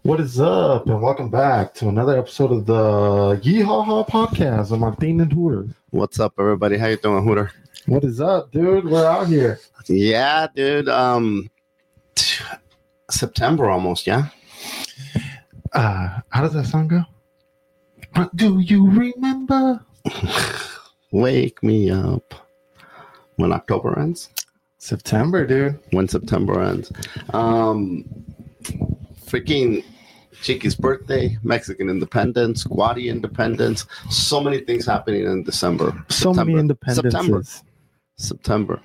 What is up, and welcome back to another episode of the Yeehaw podcast of Martin and Hooter. What's up, everybody? How you doing, Hooter? What is up, dude? We're out here. Yeah, dude. September almost, yeah? How does that song go? Do you remember? Wake me up. When October ends? September, dude. When September ends. Freaking Chiqui's birthday, Mexican independence, Guadi independence. So many things happening in December. Many independences. September.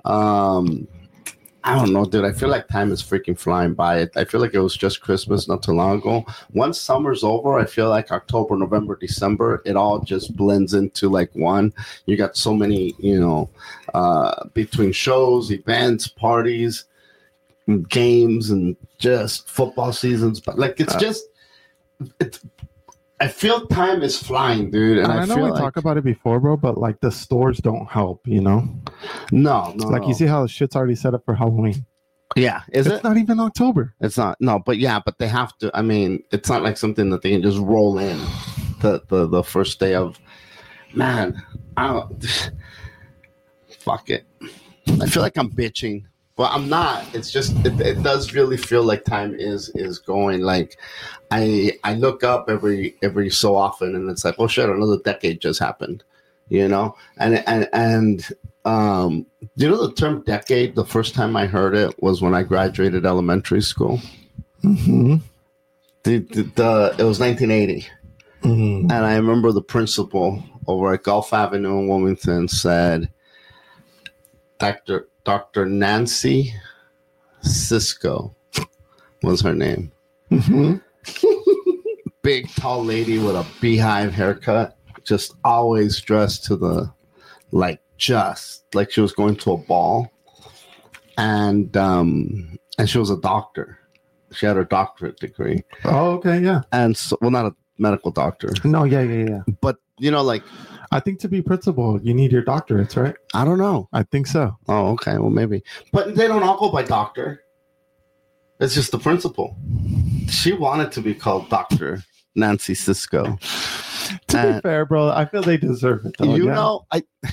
I don't know, dude. I feel like time is freaking flying by. I feel like it was just Christmas not too long ago. Once summer's over, I feel like October, November, December, it all just blends into like one. You got so many, between shows, events, parties, games, and just football seasons. But like, I feel time is flying, dude. And I know we talked about it before, bro, but like the stores don't help, No. Like you see how the shit's already set up for Halloween. Yeah. It's not even October. It's not. No, but they have to. I mean, it's not like something that they can just roll in the first day of, man, fuck it. I feel like I'm bitching. Well, I'm not. It's just it does really feel like time is going. Like I look up every so often, and it's like, oh shit, another decade just happened, And the term decade? The first time I heard it was when I graduated elementary school. Mm-hmm. It was 1980, and I remember the principal over at Gulf Avenue in Wilmington said, Dr. Nancy Cisco was her name. Mm-hmm. Big, tall lady with a beehive haircut, just always dressed to just like she was going to a ball. And she was a doctor. She had her doctorate degree. Oh, okay, yeah. And so, well, not a medical doctor. No, yeah. But, I think to be principal, you need your doctorates, right? I don't know. I think so. Oh, okay. Well, maybe. But they don't all go by doctor. It's just the principal. She wanted to be called Dr. Nancy Cisco. To be fair, bro, I feel they deserve it, though.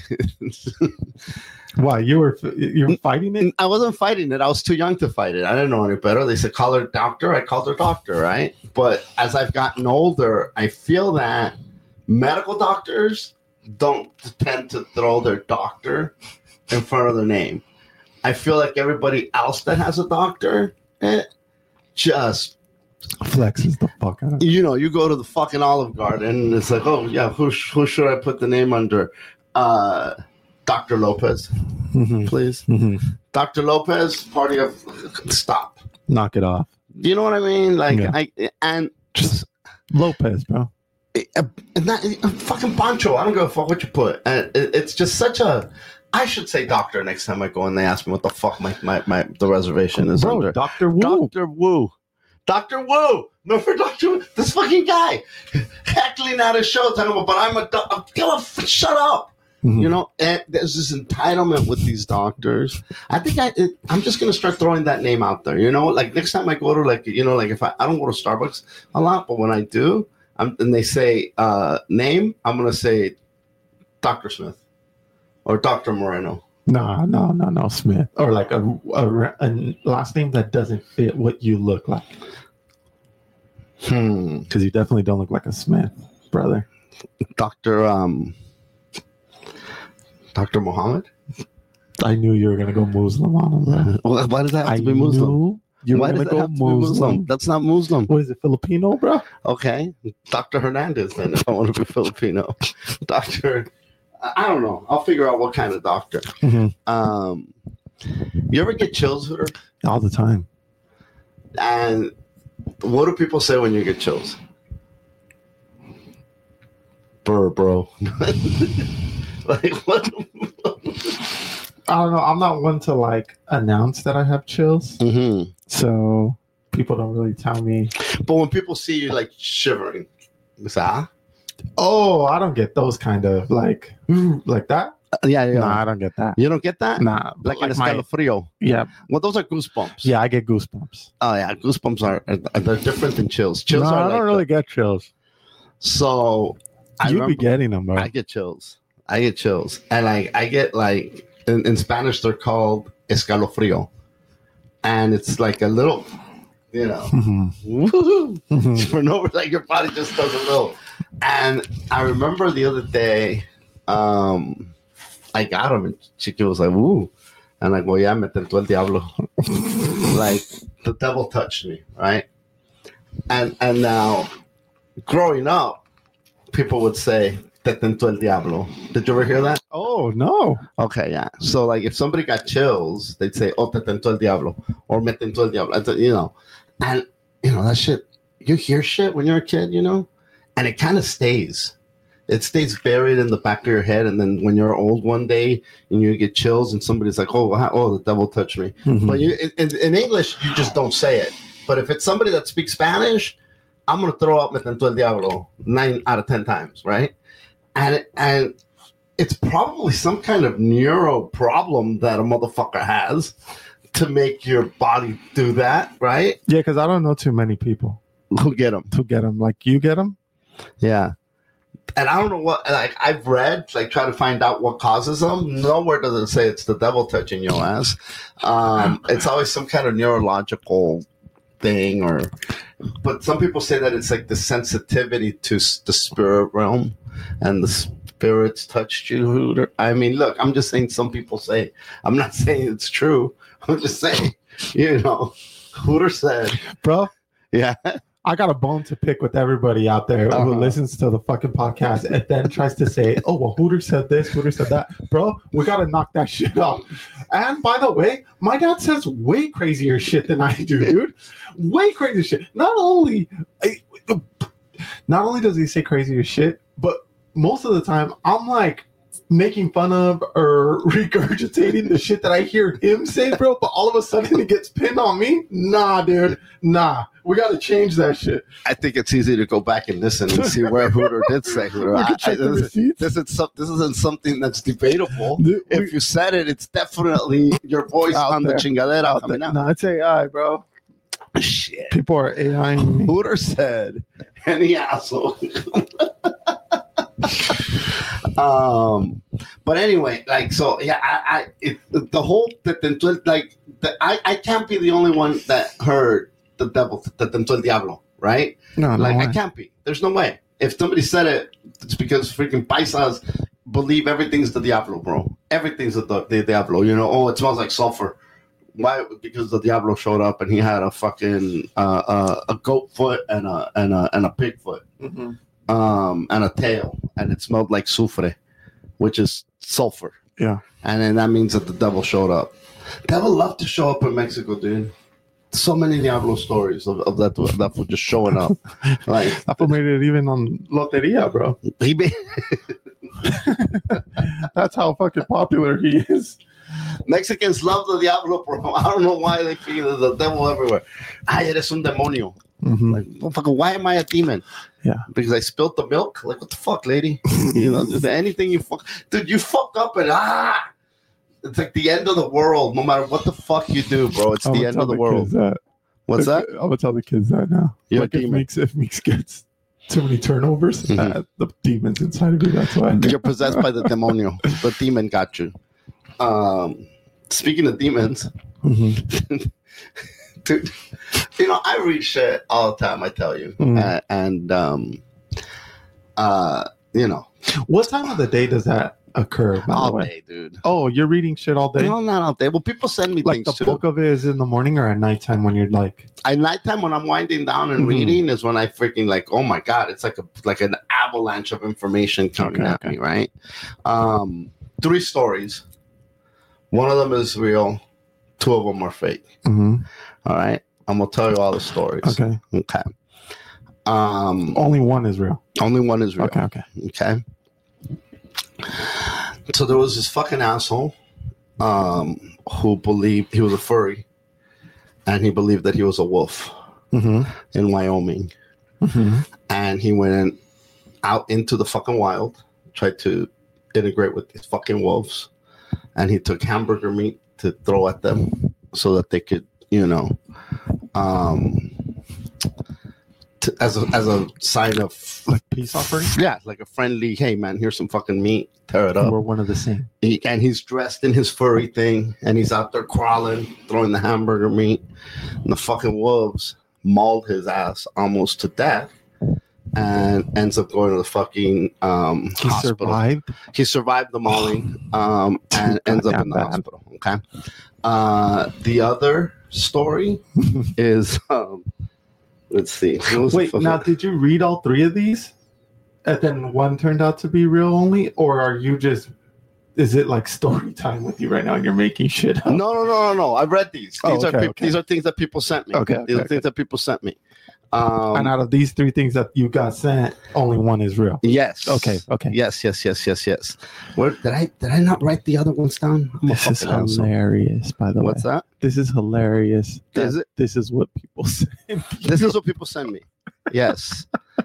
Why? You were fighting it? I wasn't fighting it. I was too young to fight it. I didn't know any better. They said, call her doctor. I called her doctor, right? But as I've gotten older, I feel that medical doctors don't tend to throw their doctor in front of their name. I feel like everybody else that has a doctor just flexes the fuck out of it. You go to the fucking Olive Garden and it's like, oh yeah, who should I put the name under? Dr. Lopez, please. Mm-hmm. Dr. Lopez, party of stop. Knock it off. Do you know what I mean? Like, yeah. Just Lopez, bro. Not fucking Pancho. I don't give a fuck what you put. And it's just such a. I should say doctor next time I go and they ask me what the fuck the reservation is under. Dr. Wu. Dr. Wu. Dr. Wu. No, for Dr. Wu. This fucking guy heckling at a show talking about, but I'm a doctor. Shut up. Mm-hmm. And there's this entitlement with these doctors. I think I'm just going to start throwing that name out there. Like next time I go to if I don't go to Starbucks a lot, but when I do, and they say name, I'm going to say Dr. Smith or Dr. Moreno. No, Smith. Or like a last name that doesn't fit what you look like. Because you definitely don't look like a Smith, brother. Dr. Muhammad? I knew you were going to go Muslim on him, bro. Well, why does that have to be Muslim? Why does that have to be Muslim? That's not Muslim. What is it, Filipino, bro? Okay. Dr. Hernandez, then, if I want to be Filipino. Dr. I don't know. I'll figure out what kind of doctor. Mm-hmm. You ever get chills, Hooter? All the time. And what do people say when you get chills? Brr, bro. Like, what? I don't know. I'm not one to like announce that I have chills. Mm-hmm. So people don't really tell me. But when people see you like shivering, they say, oh, I don't get those kind of like that. Yeah. No, I don't get that. You don't get that? Nah. Like an escalofrío. Yeah. Well, those are goosebumps. Yeah, I get goosebumps. Oh, yeah. Goosebumps they're different than chills. Chills no, are I don't really get chills. So you be getting them, bro. I get chills. And I get like, in Spanish, they're called escalofrío. And it's like a little, you know, woohoo. For no, like your body just does a little. And I remember the other day, I got him, and Chiqui was like, "Ooh," and I go, "Yeah, me tentó el diablo." Like the devil touched me, right? And now, growing up, people would say, "Te tentó el diablo." Did you ever hear that? Oh no. Okay, yeah. So like, if somebody got chills, they'd say, "Oh, te tentó el diablo," or "Me tentó el diablo." You know, and you know that shit. You hear shit when you're a kid, you know, and it kind of stays. It stays buried in the back of your head, and then when you're old one day and you get chills, and somebody's like, "Oh, the devil touched me," but in English you just don't say it. But if it's somebody that speaks Spanish, I'm gonna throw out "Me tentó el diablo" 9 out of 10 times, right? And it's probably some kind of neuro problem that a motherfucker has to make your body do that, right? Yeah, because I don't know too many people who get them. Like you get them? Yeah. And I don't know what, like, I've read, like, try to find out what causes them. Nowhere does it say it's the devil touching your ass. It's always some kind of neurological thing, but some people say that it's like the sensitivity to the spirit realm, and the spirits touched you. I mean, look, I'm just saying some people say. I'm not saying it's true. I'm just saying, you know, Hooter said. Bro. Yeah. I got a bone to pick with everybody out there who listens to the fucking podcast and then tries to say, "Oh, well, Hooter said this, Hooter said that." Bro, we got to knock that shit off. And by the way, my dad says way crazier shit than I do, dude. Way crazier shit. Not only does he say crazier shit, but most of the time I'm like making fun of or regurgitating the shit that I hear him say, bro, but all of a sudden it gets pinned on me. Nah, dude. Nah. We got to change that shit. I think it's easy to go back and listen and see where Hooter did say Hooter. This isn't something that's debatable. If you said it, it's definitely your voice on the chingadera. No, it's AI, bro. Shit. People are AIing me. Hooter said, any asshole. But anyway, like, so yeah, I can't be the only one that heard the devil, te tentó el diablo, right? No, like way. I can't be. There's no way. If somebody said it, it's because freaking paisas believe everything's the diablo, bro. Everything's the diablo. You know, oh, it smells like sulfur. Why? Because the diablo showed up and he had a fucking a goat foot and a pig foot. And a tail, and it smelled like soufre, which is sulfur. Yeah. And then that means that the devil showed up. Devil love to show up in Mexico, dude. So many Diablo stories of that for just showing up. Like that made it even on Loteria, bro. That's how fucking popular he is. Mexicans love the Diablo, bro. I don't know why they feel the devil everywhere. Ay, eres un demonio. Like, motherfucker, why am I a demon? Yeah. Because I spilled the milk? Like, what the fuck, lady? You know, anything you fuck. Dude, you fuck up and it's like the end of the world. No matter what the fuck you do, bro. It's the end of the world. What's that? I'm going to tell the kids that now. You're like if Meeks gets too many turnovers, the demon's inside of you, that's why. You're possessed by the demonio. The demon got you. Speaking of demons, dude, you know, I read shit all the time, I tell you. You know. What time of the day does that occur, by all the way? Day, dude. Oh, you're reading shit all day? No, not all day. Well, people send me like things the too. bulk of it is in the morning or at nighttime when you're like... At nighttime when I'm winding down and reading is when I freaking like, oh my God, it's like an avalanche of information coming at me, right? 3 stories. One of them is real. 2 of them are fake. All right? I'm going to tell you all the stories. Okay. Only one is real. Only one is real. Okay. So there was this fucking asshole who believed he was a furry, and he believed that he was a wolf in Wyoming. And he went out into the fucking wild, tried to integrate with these fucking wolves, and he took hamburger meat to throw at them so that they could, as a sign of like peace offering. Yeah, like a friendly. Hey, man, here's some fucking meat. Tear it up. We're one of the same. And he's dressed in his furry thing, and he's out there crawling, throwing the hamburger meat, and the fucking wolves mauled his ass almost to death, and ends up going to the fucking hospital. Survived. He survived the mauling, and ends up in the hospital. Okay. The other story is, let's see. Wait, now did you read all three of these? And then one turned out to be real only, or are you just? Is it like story time with you right now? And you're making shit up. No. I read these. These are things that people sent me. These are things that people sent me. And out of these three things that you got sent, only one is real. Yes. Okay. Yes. Where did I not write the other ones down? This is hilarious, by the way. What's that? This is hilarious. Is it? This is what people send. This is what people send me. Yes.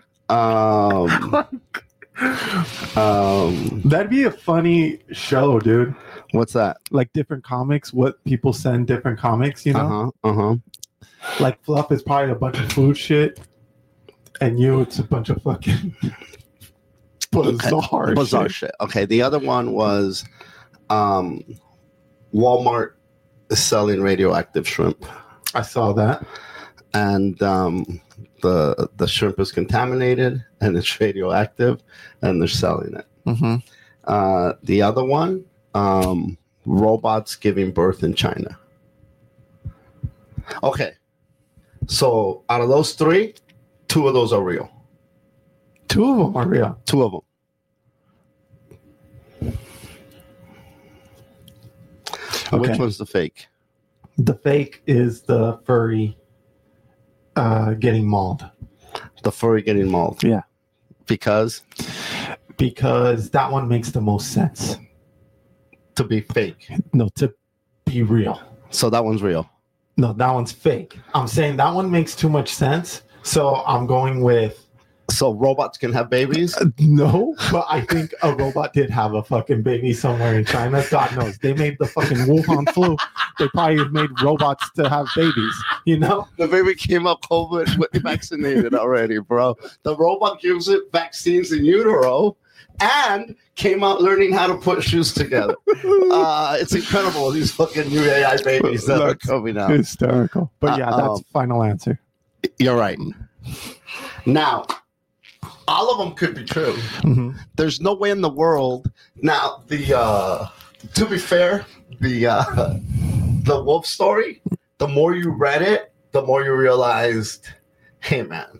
That'd be a funny show, dude. What's that? Like different comics, what people send different comics, Like Fluff is probably a bunch of food shit, and it's a bunch of fucking bizarre shit. Okay, the other one was Walmart is selling radioactive shrimp. I saw that. And the shrimp is contaminated and it's radioactive, and they're selling it. Mm-hmm. The other one, robots giving birth in China. Okay, so out of those three, 2 of those are real. 2 of them are real. 2 of them. Okay. Which one's the fake? The fake is the furry getting mauled. The furry getting mauled. Yeah. Because that one makes the most sense. To be fake. No, to be real. So that one's real. No, that one's fake. I'm saying that one makes too much sense. So I'm going with. So robots can have babies? No, but I think a robot did have a fucking baby somewhere in China. God knows. They made the fucking Wuhan flu. They probably made robots to have babies, The baby came up COVID vaccinated already, bro. The robot gives it vaccines in utero and came out learning how to put shoes together. It's incredible, these fucking new AI babies that are coming out. Hysterical. But yeah, that's final answer. You're right. Now, all of them could be true. Mm-hmm. There's no way in the world. Now, to be fair, the wolf story, the more you read it, the more you realized, hey, man,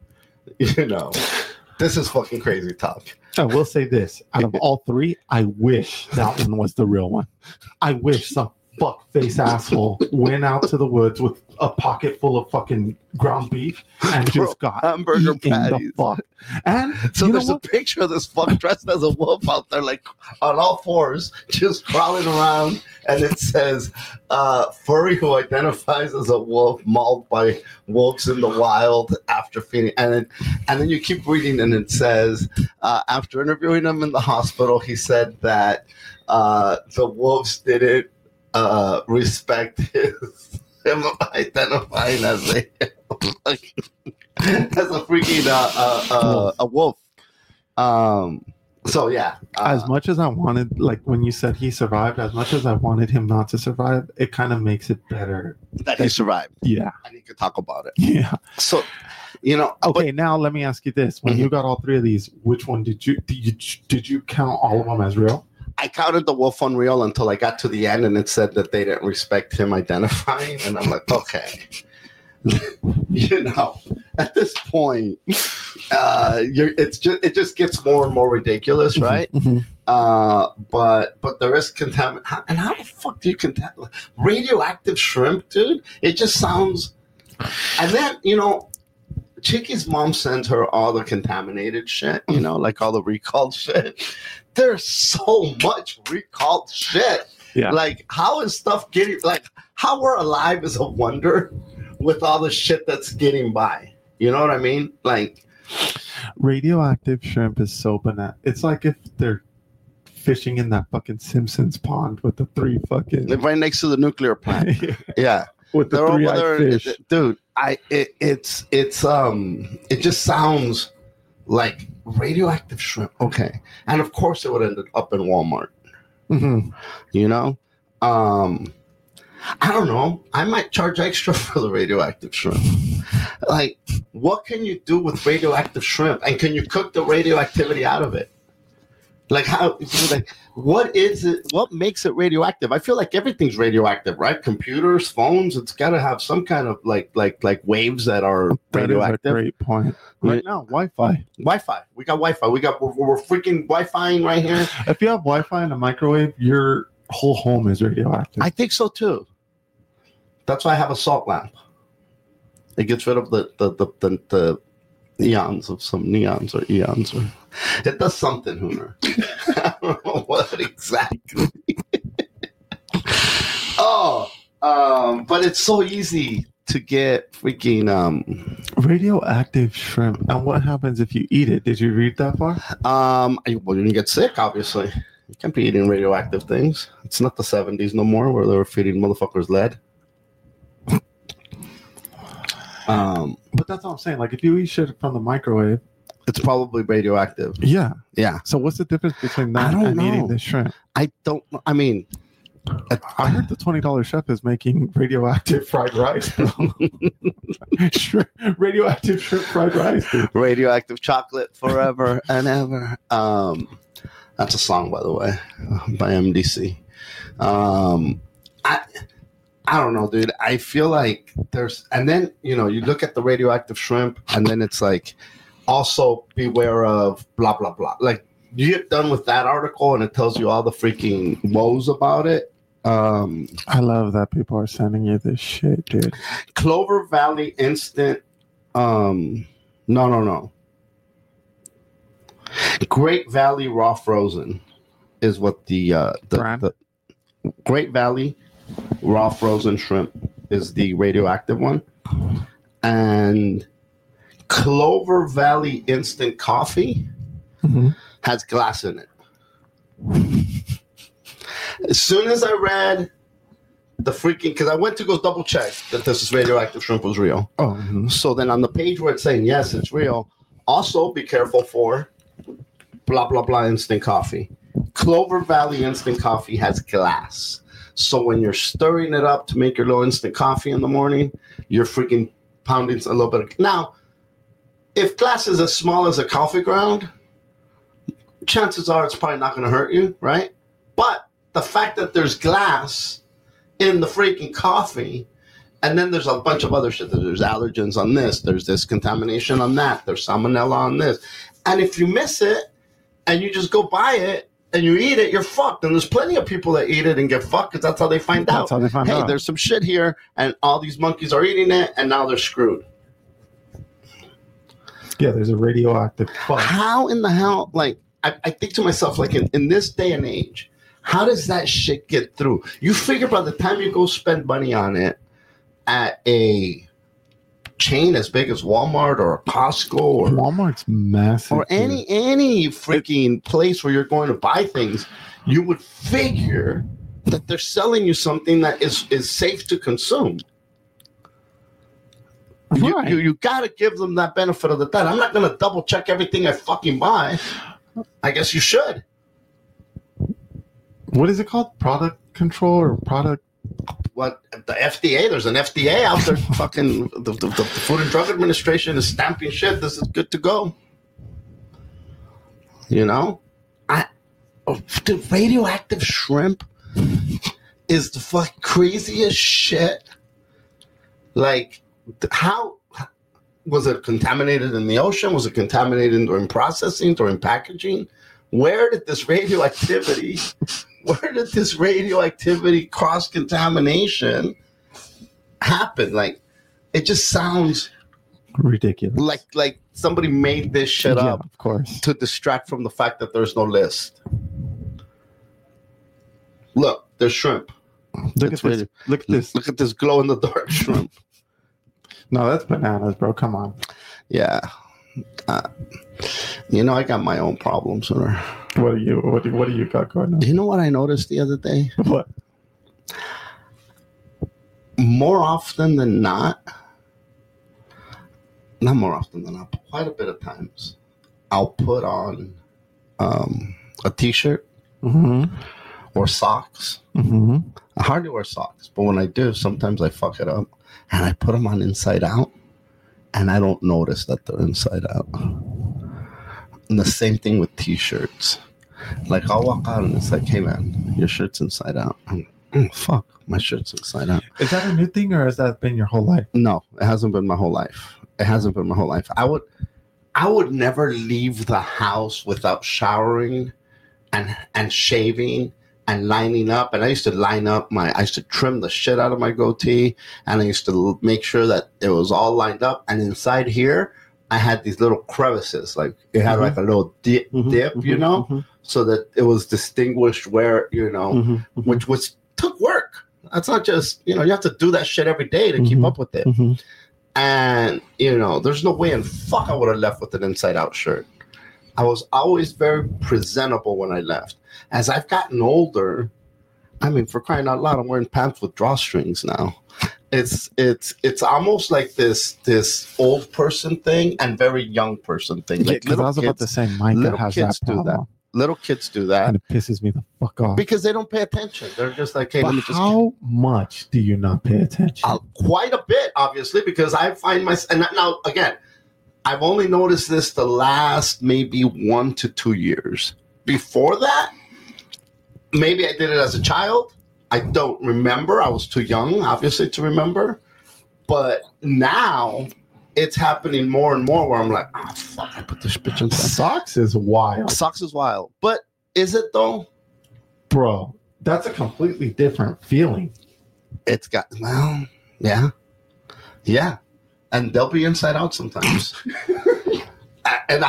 this is fucking crazy talk. I will say this. Out of all three, I wish that one was the real one. I wish some fuckface asshole went out to the woods with a pocket full of fucking ground beef and just got hamburger patties. The fuck. And so there's a picture of this fuck dressed as a wolf out there, like on all fours, just crawling around, and it says, "Furry who identifies as a wolf mauled by wolves in the wild after feeding." And then you keep reading, and it says, after interviewing him in the hospital, he said that the wolves didn't respect him identifying as a freaking a wolf. So yeah. As much as I wanted, like when you said he survived, as much as I wanted him not to survive, it kind of makes it better that he survived. Yeah, and he could talk about it. Yeah. So, Okay, now let me ask you this: when you got all three of these, which one did you count all of them as real? I counted the wolf on real until I got to the end, and it said that they didn't respect him identifying, and I'm like, okay. At this point, it just gets more and more ridiculous, right? Mm-hmm. But there is contamination. And how the fuck do you contaminate radioactive shrimp, dude? It just sounds. And then Chicky's mom sends her all the contaminated shit, like all the recalled shit. There's so much recalled shit. Yeah. Like, how is stuff getting, like, how we're alive is a wonder with all the shit that's getting by. You know what I mean? Like, radioactive shrimp is so banana. It's like if they're fishing in that fucking Simpsons pond with the 3 fucking right next to the nuclear plant. Yeah, with the they're 3-eyed over there, fish. dude. It just sounds like radioactive shrimp. Okay, and of course it would end up in Walmart. Mm-hmm. You know, I don't know. I might charge extra for the radioactive shrimp. Like, what can you do with radioactive shrimp? And can you cook the radioactivity out of it? Like, how? Like, what is it? What makes it radioactive? I feel like everything's radioactive, right? Computers, phones. It's got to have some kind of like waves that are radioactive. That is a great point. Right now, Wi-Fi. We got Wi-Fi. We're freaking Wi-Fiing right here. If you have Wi-Fi and a microwave, your whole home is radioactive. I think so too. That's why I have a salt lamp. It gets rid of the eons of some neons or eons. Or it does something, Hooner. I don't know what exactly. But it's so easy to get freaking radioactive shrimp. And what happens if you eat it? Did you read that far? Well, you get sick, obviously. You can't be eating radioactive things. It's not the 70s no more where they were feeding motherfuckers lead. But that's what I'm saying. Like, if you eat shit from the microwave, it's probably radioactive. Yeah. Yeah. So what's the difference between that and eating the shrimp? I don't know. I mean, I heard the $20 chef is making radioactive fried rice. Radioactive shrimp fried rice. Dude. Radioactive chocolate forever and ever. That's a song, by the way, by MDC. I don't know, dude. I feel like there's, and then, you know, you look at the radioactive shrimp, and then it's like, also beware of blah, blah, blah. Like, you get done with that article, and it tells you all the freaking woes about it. I love that people are sending you this shit, dude. Clover Valley Instant. No. Great Valley Raw Frozen is what the Great Valley Raw Frozen Shrimp is the radioactive one. And Clover Valley Instant Coffee has glass in it. As soon as I read the freaking, because I went to go double check that this is radioactive shrimp was real. So then on the page where it's saying, yes, it's real, also be careful for blah, blah, blah instant coffee. Clover Valley Instant Coffee has glass. So when you're stirring it up to make your little instant coffee in the morning, you're freaking pounding a little bit. Now, if glass is as small as a coffee ground, chances are it's probably not going to hurt you, right? But the fact that there's glass in the freaking coffee, and then there's a bunch of other shit. There's allergens on this. There's this contamination on that. There's salmonella on this. And if you miss it and you just go buy it and you eat it, you're fucked. And there's plenty of people that eat it and get fucked because that's how they find out. How they find out. There's some shit here, and all these monkeys are eating it, and now they're screwed. Yeah, there's a radioactive fuck. How in the hell, like, I think to myself, like, in this day and age, how does that shit get through? You figure by the time you go spend money on it at a chain as big as Walmart or a Costco or Walmart's massive, or any freaking place where you're going to buy things, you would figure that they're selling you something that is safe to consume. Right. You got to give them that benefit of the doubt. I'm not going to double check everything I fucking buy. I guess you should. What is it called? Product control or product? What, the FDA? There's an FDA out there. Fucking the Food and Drug Administration is stamping shit. This is good to go. You know, the radioactive shrimp is the fuck craziest shit. Like, how was it contaminated in the ocean? Was it contaminated during processing, during packaging? Where did this radioactivity cross-contamination happen? Like, it just sounds ridiculous. Like somebody made this shit up, of course, to distract from the fact that there's no list. Look, there's shrimp. Look at this. Look at this glow-in-the-dark shrimp. No, that's bananas, bro. Come on. Yeah. You know, I got my own problems with her. What do you got going on? You know what I noticed the other day? What? More often than not, not more often than not, but quite a bit of times, I'll put on a t-shirt or socks. I hardly wear socks, but when I do, sometimes I fuck it up and I put them on inside out and I don't notice that they're inside out. And the same thing with t-shirts. Like, I'll walk out and it's like, hey man, your shirt's inside out. I'm like, fuck, my shirt's inside out. Is that a new thing or has that been your whole life? No, it hasn't been my whole life. It hasn't been my whole life. I would never leave the house without showering and shaving and lining up. And I used to I used to trim the shit out of my goatee, and I used to make sure that it was all lined up. And inside here, I had these little crevices, like it had like a little dip, you know, so that it was distinguished where, you know, which took work. That's not just, you know, you have to do that shit every day to keep up with it. And, you know, there's no way in fuck I would have left with an inside out shirt. I was always very presentable when I left. As I've gotten older, I mean, for crying out loud, I'm wearing pants with drawstrings now. It's almost like this old person thing and very young person thing. Like, because I was about to say, Micah has that problem. Little kids do that. And it pisses me the fuck off. Because they don't pay attention. They're just like, hey, but let me just... How much do you not pay attention? Quite a bit, obviously, because I find myself... And now, again, I've only noticed this the last maybe 1 to 2 years. Before that, maybe I did it as a child. I don't remember. I was too young, obviously, to remember. But now... it's happening more and more where I'm like, oh, fuck, I put this bitch inside. Socks is wild. Socks is wild. But is it, though? Bro, that's a completely different feeling. It's got, well, yeah. Yeah. And they'll be inside out sometimes. and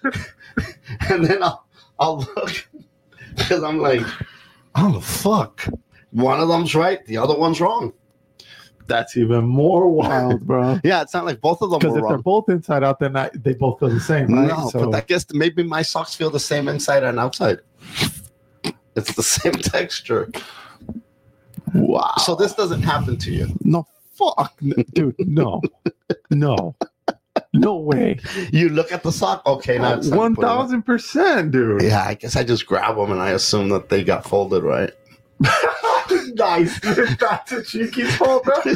then I'll look, because I'm like, oh, fuck. One of them's right. The other one's wrong. That's even more wild, bro. Yeah, it's not like both of them were wrong. Because if they're both inside out, then they both feel the same, right? No, but I guess maybe my socks feel the same inside and outside. It's the same texture. Wow. So this doesn't happen to you? No, fuck. Dude, no. No. No way. You look at the sock, okay, now it's 1,000%, dude. Yeah, I guess I just grab them and I assume that they got folded right. Nice. That's a cheeky fold, bro.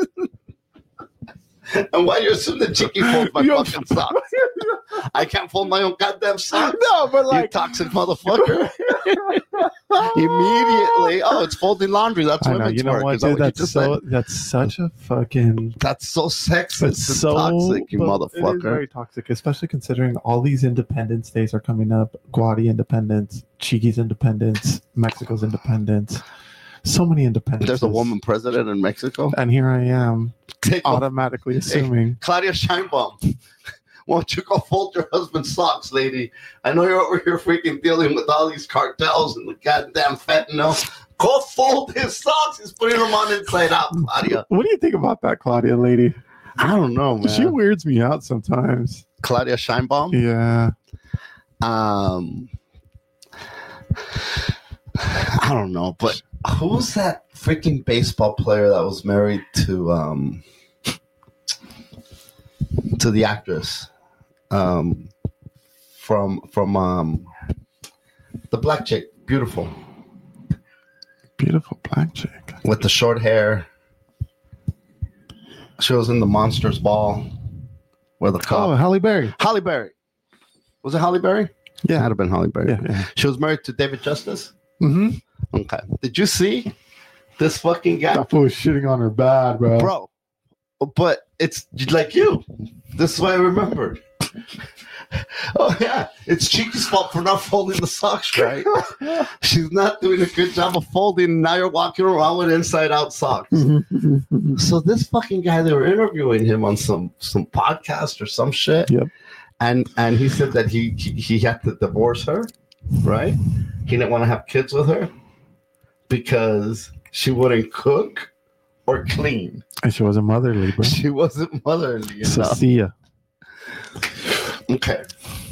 And why do you assume that cheeky folds my fucking socks? I can't fold my own goddamn socks. No, but like, you toxic motherfucker. Immediately, oh, it's folding laundry. That's women's work. You know what, dude? That's such a fucking... That's so sexist. It's so toxic, you motherfucker. It is very toxic, especially considering all these Independence Days are coming up. Guadi Independence, Cheeky's Independence, Mexico's Independence. So many independents. There's a woman president in Mexico. And here I am, automatically assuming. Hey, Claudia Sheinbaum, why don't you go fold your husband's socks, lady? I know you're over here freaking dealing with all these cartels and the goddamn fentanyl. Go fold his socks. He's putting them on inside out, Claudia. What do you think about that, Claudia lady? I don't know, man. She weirds me out sometimes. Claudia Sheinbaum? Yeah. I don't know, but who's that freaking baseball player that was married to the actress from the black chick, beautiful black chick with the short hair? She was in the Monsters Ball where the cop. Oh, Halle Berry. Halle Berry. Was it Halle Berry? Yeah, it had to been Halle Berry. Yeah. She was married to David Justice. Mm-hmm. Okay. Did you see this fucking guy? That fool was shitting on her bad, bro. But it's like you. This is why I remembered. Oh, yeah. It's Cheeky's fault for not folding the socks right. She's not doing a good job of folding, and now you're walking around with inside-out socks. So this fucking guy, they were interviewing him on some podcast or some shit. Yep. And he said that he had to divorce her, right? He didn't want to have kids with her because she wouldn't cook or clean. And she wasn't motherly, bro. She wasn't motherly enough. See ya. Okay.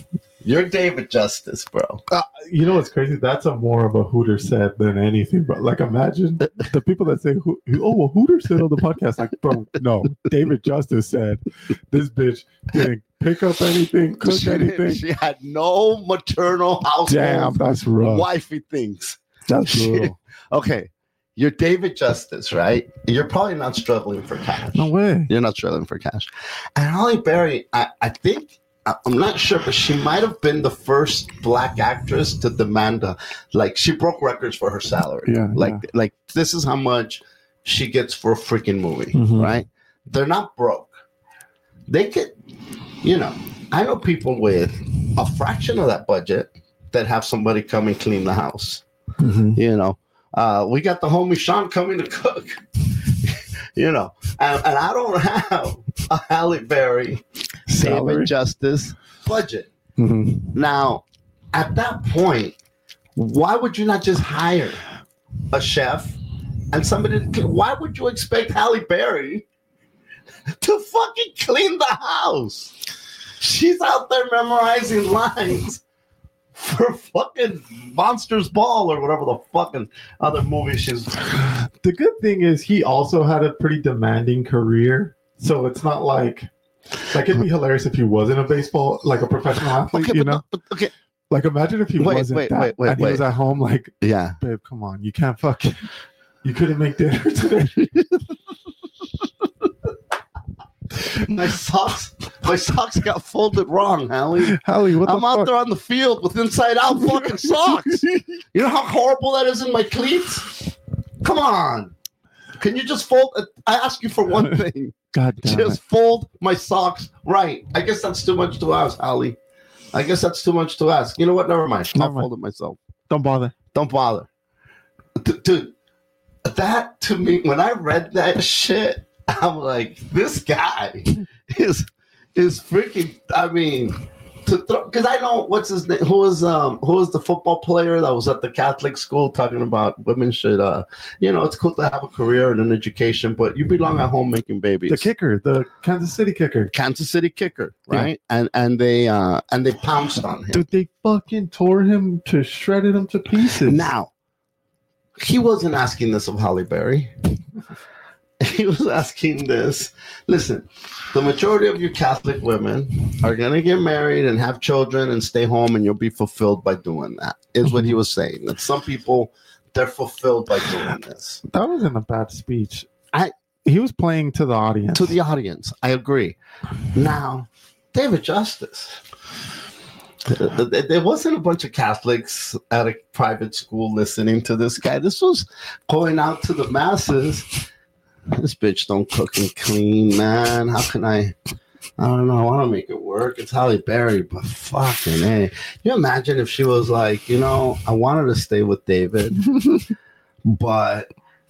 You're David Justice, bro. You know what's crazy? That's a more of a Hooter said than anything, bro. Like, imagine the people that say, Hooter said on the podcast. Like, bro, no. David Justice said this bitch didn't pick up anything, cook anything. She had no maternal household. Damn, that's rough. Wifey things. That's brutal. Okay. You're David Justice, right? You're probably not struggling for cash. No way. You're not struggling for cash. And Halle Berry, I think, I'm not sure, but she might have been the first black actress to demand she broke records for her salary. Yeah. Like this is how much she gets for a freaking movie, right? They're not broke. They could, I know people with a fraction of that budget that have somebody come and clean the house. We got the homie Sean coming to cook. And I don't have a Halle Berry, David Justice budget. Now, at that point, why would you not just hire a chef and somebody? Why would you expect Halle Berry to fucking clean the house? She's out there memorizing lines for fucking Monsters Ball or whatever the fucking other movie she's. The good thing is he also had a pretty demanding career, so it's not like it'd be hilarious if he wasn't a baseball, like a professional athlete, Okay. Like, imagine if he wasn't that, and he was at home, like, yeah, babe, come on, you can't fucking, you couldn't make dinner today. My socks got folded wrong, Hallie. Hallie, what the I'm out there on the field with inside out fucking socks. You know how horrible that is in my cleats? Come on. Can you just fold? I ask you for one thing. God damn just fold my socks right. I guess that's too much to ask, Hallie. I guess that's too much to ask. You know what? Never mind. I'll fold it myself. Don't bother. Dude, that to me, when I read that shit, I'm like, this guy is freaking. I mean, because I know what's his name. Who was the football player that was at the Catholic school talking about women should, it's cool to have a career and an education, but you belong at home making babies. The kicker, the Kansas City kicker, right? Yeah. And they pounced on him. Dude, they fucking tore him shredded him to pieces. Now, he wasn't asking this of Halle Berry. He was asking this. Listen, the majority of you Catholic women are going to get married and have children and stay home, and you'll be fulfilled by doing that, is what he was saying. That some people, they're fulfilled by doing this. That wasn't a bad speech. He was playing to the audience. To the audience. I agree. Now, David Justice. There wasn't a bunch of Catholics at a private school listening to this guy. This was going out to the masses. This bitch don't cook and clean, man. How can I don't know. I want to make it work. It's Halle Berry, but fucking hey. You imagine if she was like, I wanted to stay with David, but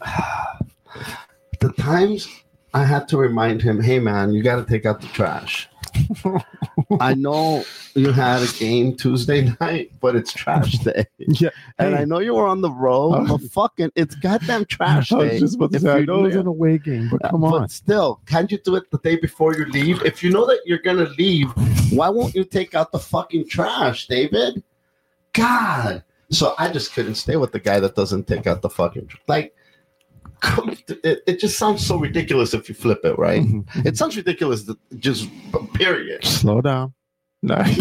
the times I had to remind him, hey, man, you got to take out the trash. I know you had a game Tuesday night, but it's trash day. Yeah, and I know you were on the road, but fucking, it's goddamn trash day. I was just about to say, I know it's an away game, but come on. But still, can't you do it the day before you leave? If you know that you're gonna leave, why won't you take out the fucking trash, David? God. So I just couldn't stay with the guy that doesn't take out the fucking it just sounds so ridiculous if you flip it, right? Mm-hmm. It sounds ridiculous, just period. Slow down. Nice.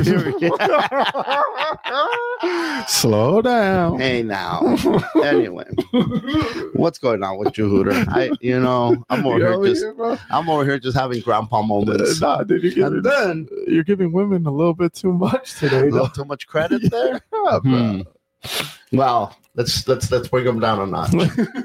Slow down. Hey, now. Anyway, what's going on with you, Hooter? I'm over here just having grandpa moments. Nah, dude, you're giving women a little bit too much today. A little too much credit there. Yeah, well, let's bring them down a notch.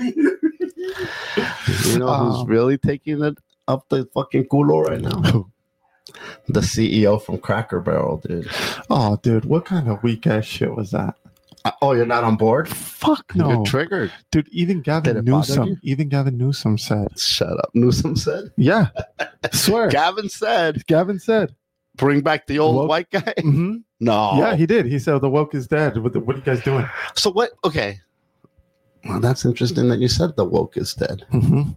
Who's really taking it up the fucking culo right now? The CEO from Cracker Barrel, dude. Oh, dude, what kind of weak ass shit was that? You're not on board? Fuck no. You're triggered. Dude, even Gavin Newsom said. Shut up. Newsom said? Yeah. Swear. Gavin said. Bring back the old woke white guy? Mm-hmm. No. Yeah, he did. He said the woke is dead. What are you guys doing? So what? Okay. Well, that's interesting that you said the woke is dead. Mm-hmm.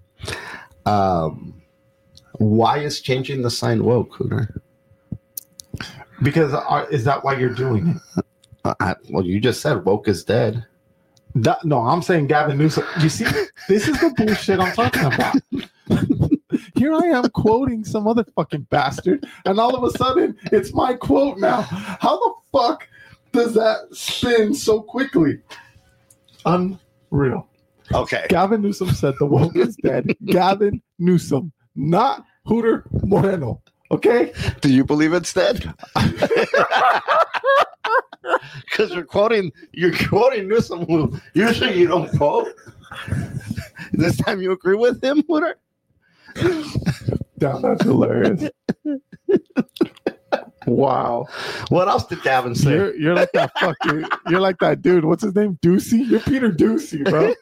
Why is changing the sign woke, Hooter? Because is that why you're doing it? Well, you just said woke is dead. No, I'm saying Gavin Newsom. You see, this is the bullshit I'm talking about. Here I am quoting some other fucking bastard, and all of a sudden, it's my quote now. How the fuck does that spin so quickly? Unreal. Okay. Gavin Newsom said the woke is dead. Gavin Newsom, not Hooter Moreno. Okay? Do you believe it's dead? Because you're quoting Newsom, who usually you don't quote. This time you agree with him, Hooter? Damn, that's hilarious. Wow. What else did Gavin say? You're like that fucking. You're like that dude. What's his name? Ducey. You're Peter Ducey, bro.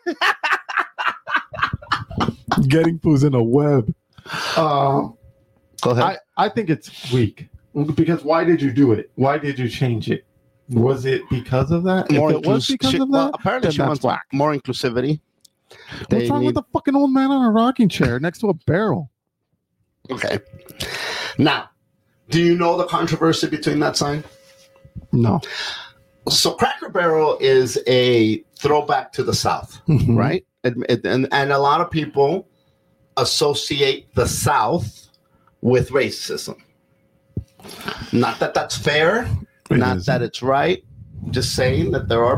Getting fools in a web. Go ahead. I think it's weak. Because why did you do it? Why did you change it? Was it because of that? More if it was because of that, well, apparently she wants whack. more inclusivity. What's wrong with the fucking old man on a rocking chair next to a barrel? Okay. Now, do you know the controversy between that sign? No. So Cracker Barrel is a throwback to the South, right? And a lot of people associate the South with racism. Not that that's fair, not that it's right. Just saying that there's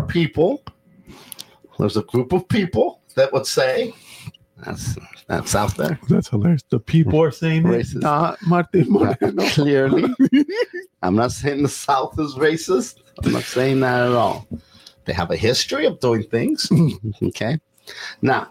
a group of people that would say that's out there. That's hilarious. The people are saying racist. It, not Martin Moreno. Clearly. I'm not saying the South is racist. I'm not saying that at all. They have a history of doing things. Okay. Now,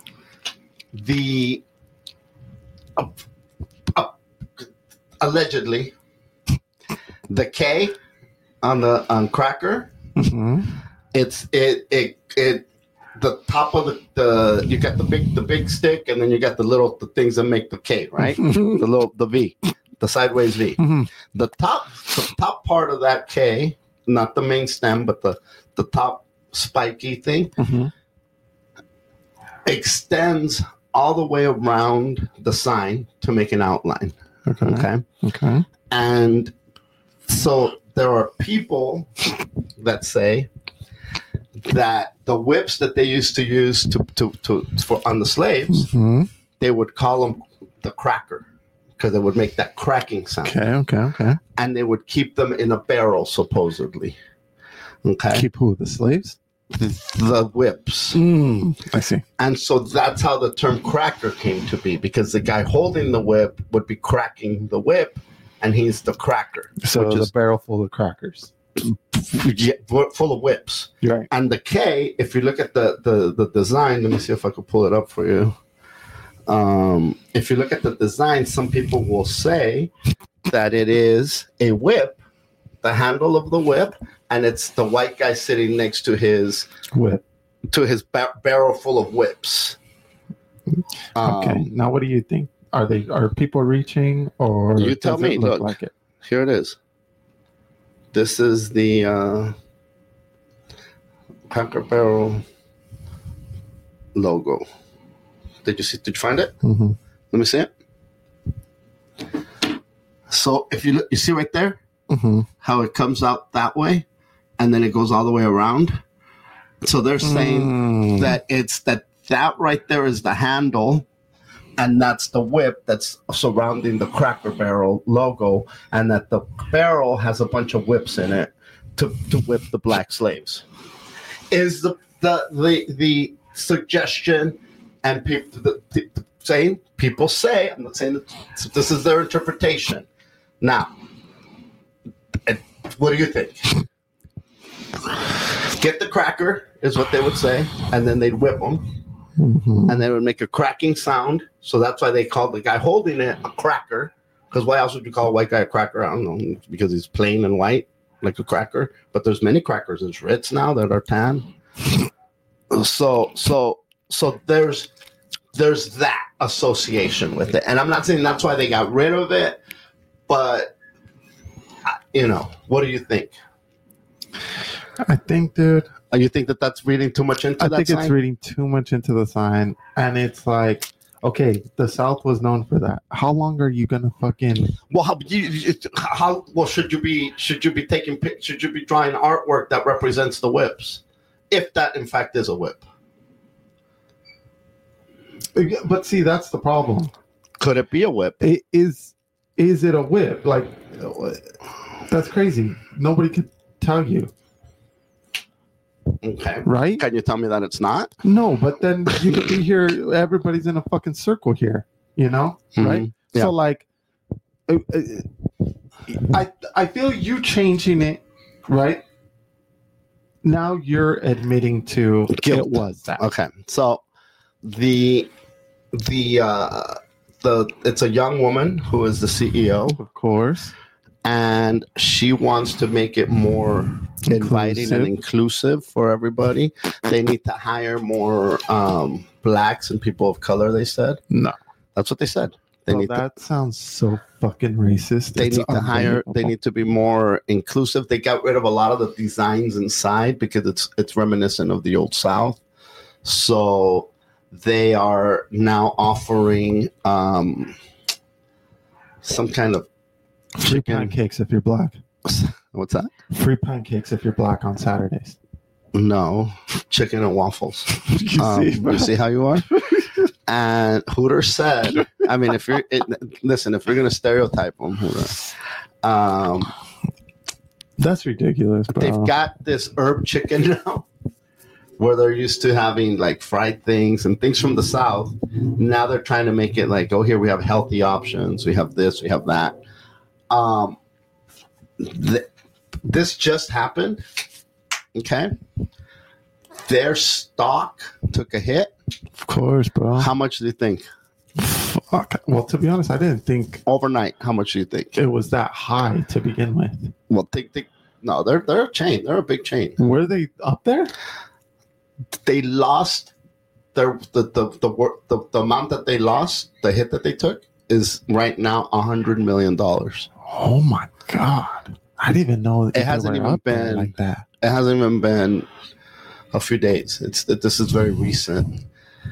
allegedly, the K on Cracker, it's the top of the you got the big stick, and then you got the things that make the K, right? the V, the sideways V. The top part of that K, not the main stem, but the top spiky thing, extends all the way around the sign to make an outline. Okay. And so there are people that say that the whips that they used to use for on the slaves, they would call them the cracker because it would make that cracking sound. Okay. And they would keep them in a barrel, supposedly. Okay. Keep who? The slaves? The whips. I see. And so that's how the term cracker came to be, because the guy holding the whip would be cracking the whip, and he's the cracker. So the barrel full of crackers. Yeah, full of whips. Right. And the K, if you look at the design, let me see if I can pull it up for you. If you look at the design, some people will say that it is a whip, the handle of the whip, and it's the white guy sitting next to his whip, to his barrel full of whips. Okay. Now, what do you think? Are people reaching, or you tell me? Look, like it? Here it is. This is the Cracker Barrel logo. Did you find it? Let me see it. So if you look, you see right there how it comes out that way, and then it goes all the way around. So they're saying that it's that right there is the handle, and that's the whip that's surrounding the Cracker Barrel logo, and that the barrel has a bunch of whips in it to whip the black slaves. Is the suggestion, and people say, I'm not saying that this is their interpretation. Now, what do you think? Get the cracker is what they would say, and then they'd whip them. And they would make a cracking sound. So that's why they called the guy holding it a cracker. Because why else would you call a white guy a cracker? I don't know. Because he's plain and white, like a cracker. But there's many crackers. There's Ritz now that are tan. So there's that association with it. And I'm not saying that's why they got rid of it. But, what do you think? I think, dude. You think that's reading too much into that sign? I think it's reading too much into the sign. And it's like, Okay, the South was known for that. How long are you gonna fucking? Well, how well should you be taking should you be drawing artwork that represents the whips, if that in fact is a whip? But see, that's the problem. Could it be a whip? Is it a whip? Like, that's crazy. Nobody can tell you. Okay. Right? Can you tell me that it's not? No, but then you could be here. Everybody's in a fucking circle here, you know? Mhm. Right? Yeah. So, like, I feel you changing it, right? Now you're admitting to Guilt. it was that. Okay. So it's a young woman who is the CEO, Of course. and she wants to make it more inviting and inclusive for everybody. They need to hire more blacks and people of color, they said. No. That's what they said. That sounds so fucking racist. They It's need to hire. They unbelievable. need to be more inclusive. They got rid of a lot of the designs inside because it's reminiscent of the old South. So they are now offering some kind of Free chicken. pancakes if you're black. What's that? Free pancakes if you're black on Saturdays. No, chicken and waffles. You You see how you are? And Hooter said, I mean, if you're going to stereotype them, Hooter, That's ridiculous, bro. they've got this herb chicken now, where they're used to having like fried things and things from the South. Now they're trying to make it like, oh, here we have healthy options. We have this, we have that. This just happened. Okay. Their stock took a hit. Of course, bro. How much do you think? Fuck. Well, to be honest, I didn't think Overnight, how much do you think? it was that high to begin with. Well, think. No, they're a chain. They're a big chain. Were they up there? They lost the amount that they lost, the hit that they took, is right now $100 million. Oh my god! I didn't even know It hasn't they were even up there been like that. It hasn't even been a few days. This is very recent.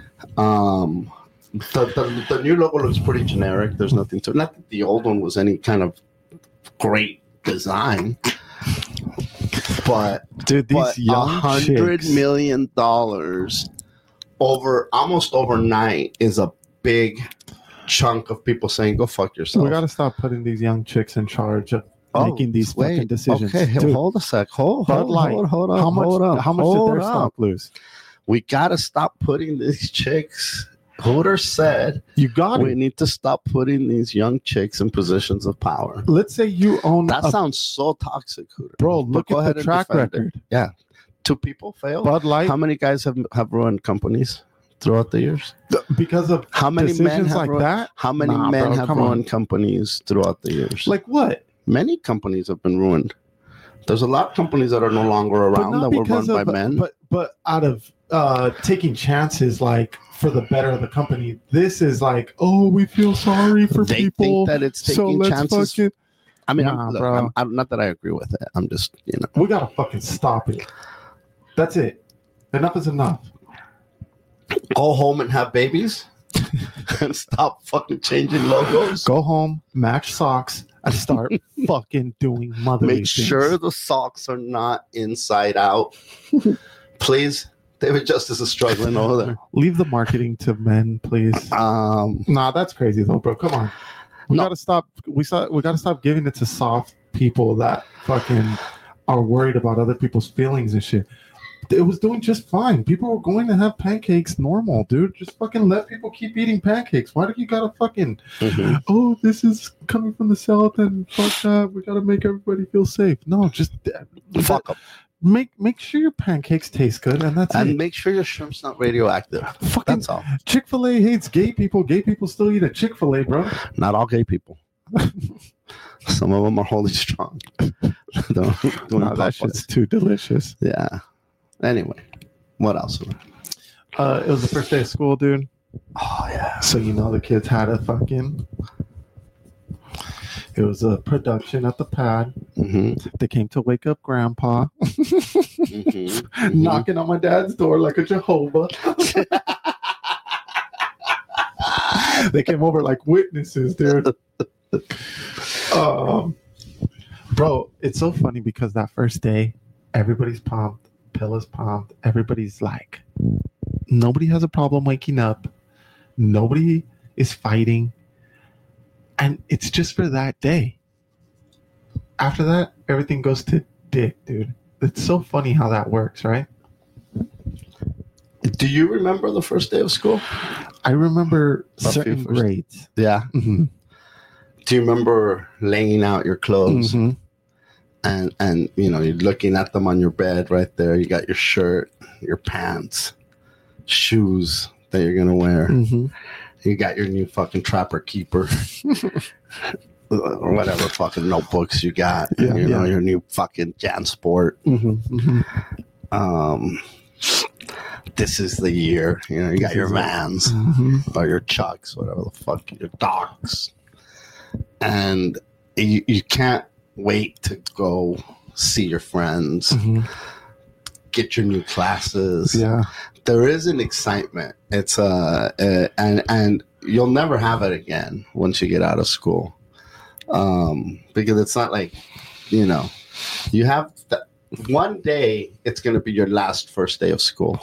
The new logo looks pretty generic. There's nothing to it. Not that the old one was any kind of great design, but Dude, these young $100 chicks. million almost overnight is a big chunk of people saying, "Go fuck yourself." We got to stop putting these young chicks in charge of making these fucking decisions. Okay, Dude, hold a sec. Hold Bud Light, on. how much did their stock lose? We got to stop putting these chicks. Hooter said You got we it. need to stop putting these young chicks in positions of power. Let's say you own That a sounds so toxic, Hooter. bro. But Look go at ahead the and track defend it. record. Yeah. 2 people failed. Bud Light, How many guys have ruined companies throughout the years? because of How many men decisions have like ruined, that. How many Nah, men bro, have come on. ruined companies throughout the years? Like what? Many companies have been ruined. There's a lot of companies that are no longer around that were run by men. But out of taking chances, like for the better of the company, this is like, oh, we feel sorry for They people. think that it's so taking let's chances. fucking. I mean, Nah, bro. I'm not that I agree with it. I'm just, We gotta fucking stop it. That's it. Enough is enough. go home and have babies and stop fucking changing logos. Go home, match socks, and start fucking doing motherly Make things. sure the socks are not inside out. Please. David Justice is struggling over there. Leave the marketing to men, please. Nah, that's crazy though, bro. Come on. We No. gotta stop. We gotta stop giving it to soft people that fucking are worried about other people's feelings and shit. It was doing just fine. People were going to have pancakes normal, dude. Just fucking let people keep eating pancakes. Why do you gotta fucking Mhm. oh, this is coming from the South and fuck that. We gotta make everybody feel safe. No, just Fuck 'em. make sure your pancakes taste good and that's And it. make sure your shrimp's not radioactive. Fucking That's all. Chick-fil-A hates gay people. Gay people still eat at Chick-fil-A, bro. Not all gay people. Some of them are holy strong. Doing No, that Popeyes. shit's too delicious. Yeah. Anyway, what else? It was the first day of school, dude. Oh yeah. So you know the kids had a fucking. It was a production at the pad. Mm-hmm. They came to wake up Grandpa, Mm-hmm. knocking on my dad's door like a Jehovah. They came over like witnesses, dude. Bro, it's so funny because that first day, everybody's pumped, Pilla's pumped, everybody's like, nobody has a problem waking up, nobody is fighting, and it's just for that day. After that, everything goes to dick, dude. It's so funny how that works, right? Do you remember the first day of school? I remember certain grades. Yeah. Mm-hmm. Do you remember laying out your clothes? Mm-hmm. And you know, you're looking at them on your bed right there. You got your shirt, your pants, shoes that you're gonna wear. Mm-hmm. You got your new fucking Trapper Keeper, or whatever fucking notebooks you got. Yeah, you know, your new fucking JanSport. Mm-hmm. Mm-hmm. This is the year. You know, you got your Vans or your Chucks, whatever the fuck, your Docs, and you can't wait to go see your friends, get your new classes. Yeah, there is an excitement. It's and you'll never have it again once you get out of school, because it's not like, you know, you have one day. It's going to be your last first day of school,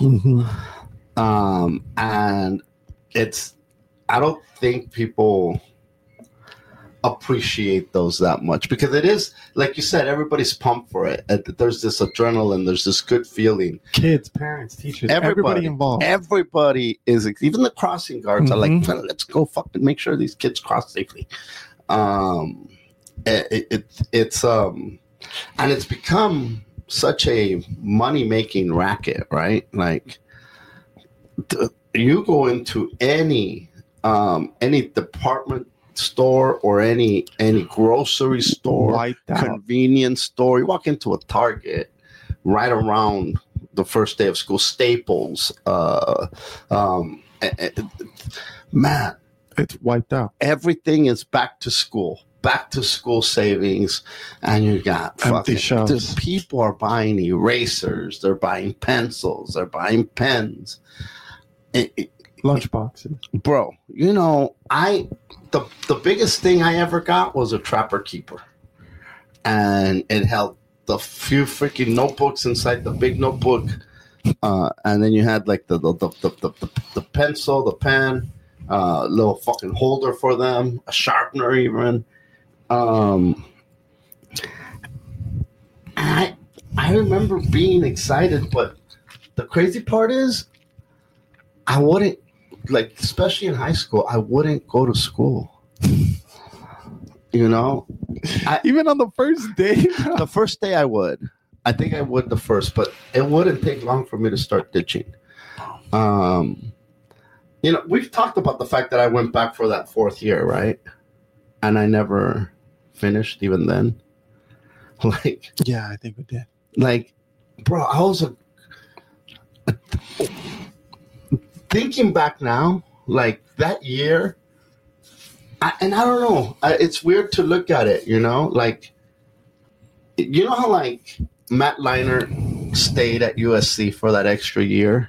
and it's. I don't think people appreciate those that much, because it is, like you said, everybody's pumped for it. There's this adrenaline, there's this good feeling. Kids, parents, teachers, everybody involved. Everybody is, even the crossing guards are like, well, let's go fucking make sure these kids cross safely. It's and it's become such a money-making racket, right? Like, you go into any department store or any grocery store, convenience store. You walk into a Target right around the first day of school, Staples, man, it's wiped out. Everything is back to school savings, and you got empty shelves. People are buying erasers, they're buying pencils, they're buying pens, lunchboxes. Bro, you know, the biggest thing I ever got was a Trapper Keeper, and it held the few freaking notebooks inside the big notebook, and then you had like the pencil, the pen, little fucking holder for them, a sharpener even. I remember being excited, but the crazy part is, I wouldn't. Like, especially in high school, I wouldn't go to school. You know? Even on the first day? The first day I would. I think I would the first, but it wouldn't take long for me to start ditching. You know, we've talked about the fact that I went back for that fourth year, right? And I never finished even then. Like, yeah, I think we did. Like, bro, I was thinking back now, like that year, and I don't know, it's weird to look at it, you know, like, you know how like Matt Leinart stayed at USC for that extra year,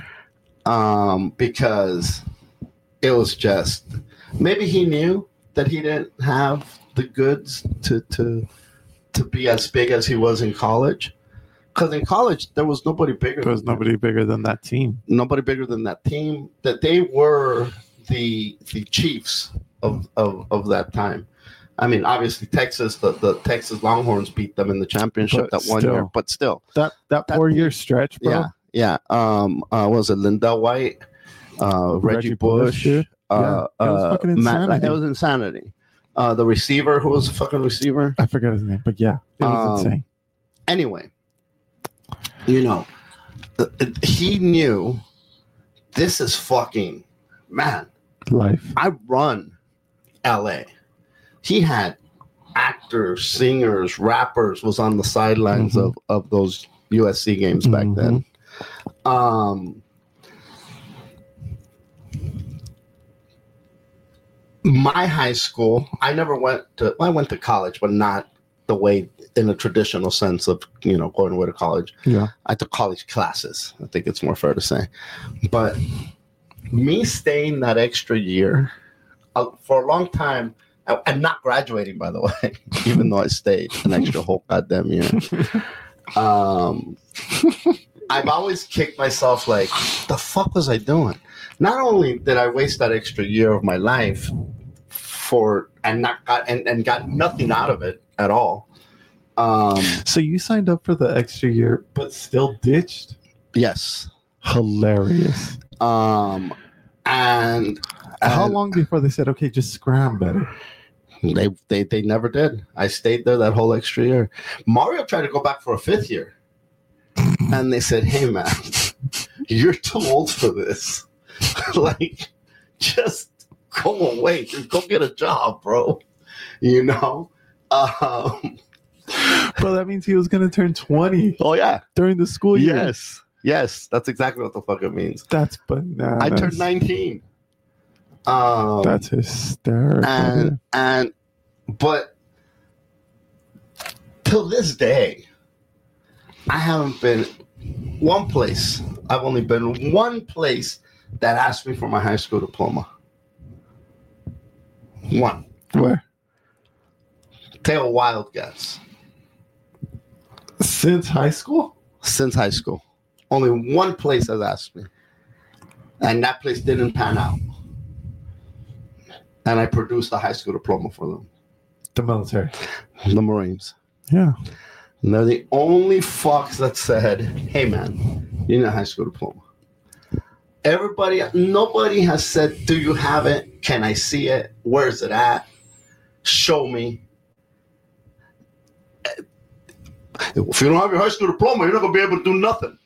because it was just, maybe he knew that he didn't have the goods to be as big as he was in college. Because in college, there was nobody bigger. There was nobody bigger than that team. Nobody bigger than that team. That they were the Chiefs of that time. I mean, obviously, Texas, the Texas Longhorns beat them in the championship that one year. But still, that 4-year stretch, bro. Yeah. Was it Lindell White, Reggie Bush? It was fucking insanity. It was insanity. The receiver, who was the fucking receiver? I forgot his name, but yeah, it was insane. Anyway. You know, he knew this is fucking, man, life. I run LA. He had actors, singers, rappers was on the sidelines of those USC games back then. My high school, I went to college, but not the way, in a traditional sense of, you know, going away to college. Yeah. I took college classes. I think it's more fair to say. But me staying that extra year for a long time. I'm not graduating, by the way, even though I stayed an extra whole goddamn year. I've always kicked myself like, the fuck was I doing? Not only did I waste that extra year of my life and got nothing out of it at all. So you signed up for the extra year, but still ditched? Yes. Hilarious. And how long before they said, okay, just scram better? They never did. I stayed there that whole extra year. Mario tried to go back for a 5th year. And they said, hey, man, you're too old for this. Like, just go away. Just go get a job, bro. You know? Well, that means he was going to turn 20. Oh, yeah. During the school year. Yes. That's exactly what the fuck it means. That's bananas. I turned 19. That's hysterical. But till this day, I haven't been one place. I've only been one place that asked me for my high school diploma. One. Where? Take a wild guess. Since high school? Since high school. Only one place has asked me. And that place didn't pan out. And I produced a high school diploma for them. The military. The Marines. Yeah. And they're the only fucks that said, hey, man, you need a high school diploma. Nobody has said, do you have it? Can I see it? Where's it at? Show me. If you don't have your high school diploma, you're not going to be able to do nothing.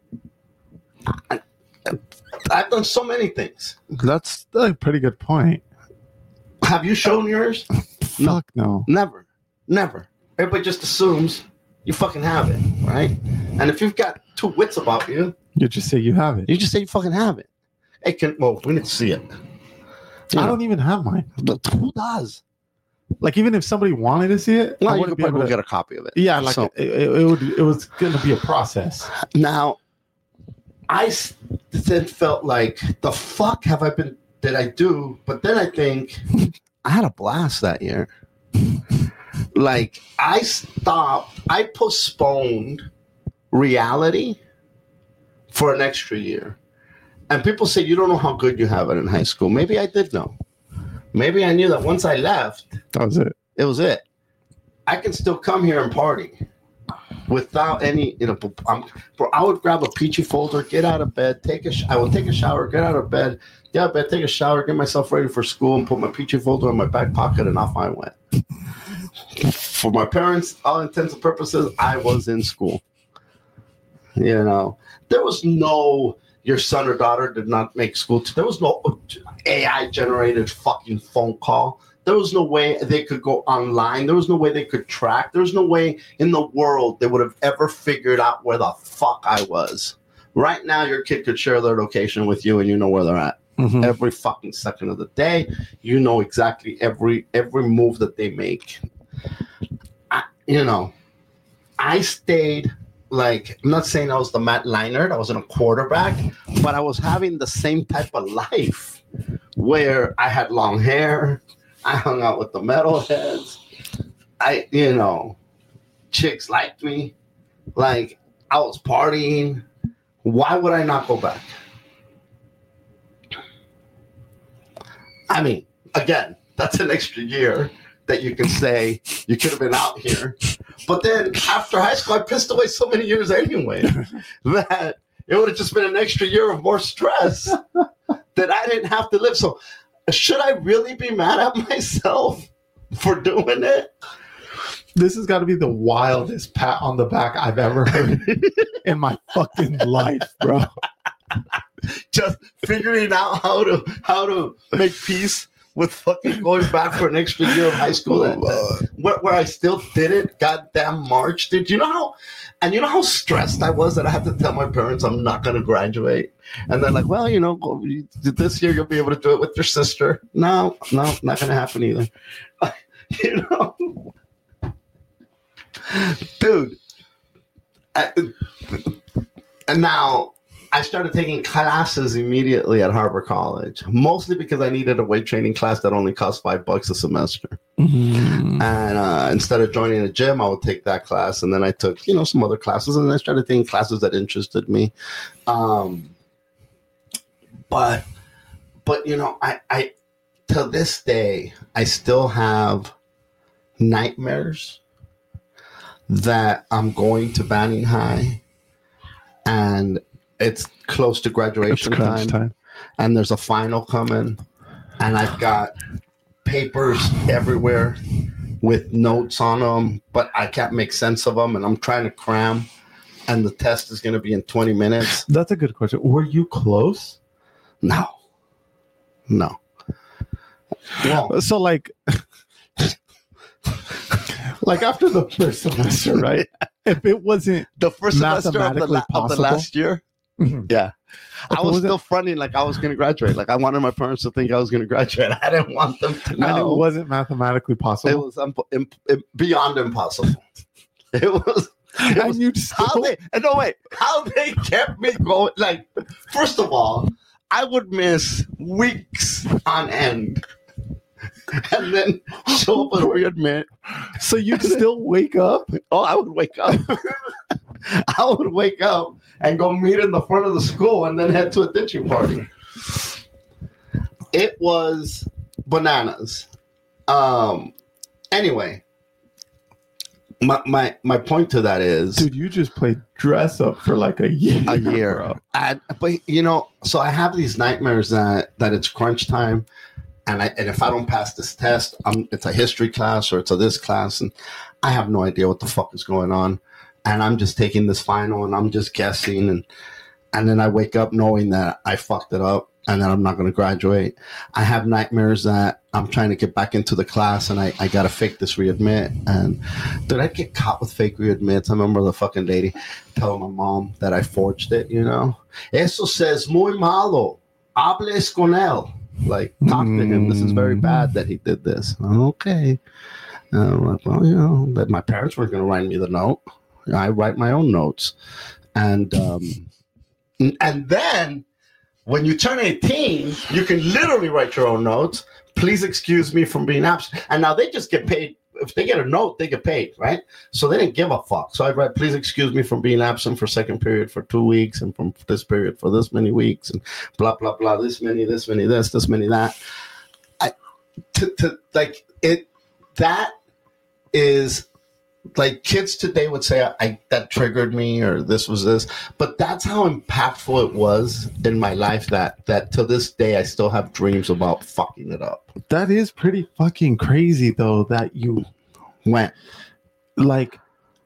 I've done so many things. That's a pretty good point. Have you shown yours? Fuck no. Never. Everybody just assumes you fucking have it, right? And if you've got 2 wits about you, you just say you have it. You just say you fucking have it. Hey, we need to see it. I don't even have mine. Who does? Like, even if somebody wanted to see it, well, you could probably get a copy of it. Yeah, like so, it was going to be a process. Now, I then felt like, the fuck did I do? But then I think I had a blast that year. Like, I postponed reality for an extra year. And people say, you don't know how good you have it in high school. Maybe I did know. Maybe I knew that once I left, that was it. It was it. I can still come here and party without any, I would grab a peachy folder, get out of bed, I would take a shower, get out of bed, take a shower, get myself ready for school, and put my peachy folder in my back pocket, and off I went. For my parents, all intents and purposes, I was in school. There was no, your son or daughter did not make school. There was no AI-generated fucking phone call. There was no way they could go online. There was no way they could track. There was no way in the world they would have ever figured out where the fuck I was. Right now, your kid could share their location with you, and you know where they're at. Mm-hmm. Every fucking second of the day, you know exactly every move that they make. I stayed, like, I'm not saying I was the Matt Leinart, I wasn't a quarterback, but I was having the same type of life where I had long hair, I hung out with the metalheads, chicks liked me, like, I was partying. Why would I not go back? I mean, again, that's an extra year that you can say you could have been out here. But then after high school, I pissed away so many years anyway that it would have just been an extra year of more stress that I didn't have to live. So should I really be mad at myself for doing it? This has got to be the wildest pat on the back I've ever heard in my fucking life, bro. Just figuring out how to make peace with fucking going back for an extra year of high school, where I still did it. Goddamn March, dude. You know how stressed I was that I had to tell my parents I'm not going to graduate, and they're like, well, this year you'll be able to do it with your sister. No, not going to happen either. Dude. And now I started taking classes immediately at Harbor College, mostly because I needed a weight training class that only cost $5 a semester. Mm-hmm. And instead of joining a gym, I would take that class. And then I took, some other classes, and I started taking classes that interested me. But I to this day, I still have nightmares that I'm going to Banning High and it's close to graduation time, and there's a final coming, and I've got papers everywhere with notes on them, but I can't make sense of them, and I'm trying to cram, and the test is going to be in 20 minutes. That's a good question. Were you close? No. Well, so like after the first semester, right? If it wasn't the first semester of the last year, yeah, I was still fronting like I was going to graduate. Like I wanted my parents to think I was going to graduate. I didn't want them to know. And it wasn't mathematically possible. It was beyond impossible. It was. And you how they kept me going. Like, first of all, I would miss weeks on end. And then show up and readmit. So you'd still wake up? Oh, I would wake up. I would wake up and go meet in the front of the school and then head to a ditching party. It was bananas. Anyway, my point to that is, dude, you just played dress up for like a year. Bro. But so I have these nightmares that it's crunch time. And if I don't pass this test, it's a history class or it's a this class, and I have no idea what the fuck is going on. And I'm just taking this final and I'm just guessing. And then I wake up knowing that I fucked it up and that I'm not going to graduate. I have nightmares that I'm trying to get back into the class and I got to fake this readmit. And did I get caught with fake readmits? I remember the fucking lady telling my mom that I forged it, Eso says muy malo. Hables con él. Like, talk to him. This is very bad that he did this. Okay. Well, that my parents weren't going to write me the note. I write my own notes. And then when you turn 18, you can literally write your own notes. Please excuse me from being absent. And now they just get paid. If they get a note, they get paid, right? So they didn't give a fuck. So I write, please excuse me from being absent for second period for 2 weeks and from this period for this many weeks and blah, blah, blah, this many this, this many that. That is like kids today would say, that triggered me or this was this. But that's how impactful it was in my life that to this day, I still have dreams about fucking it up. That is pretty fucking crazy, though, that you went. Like,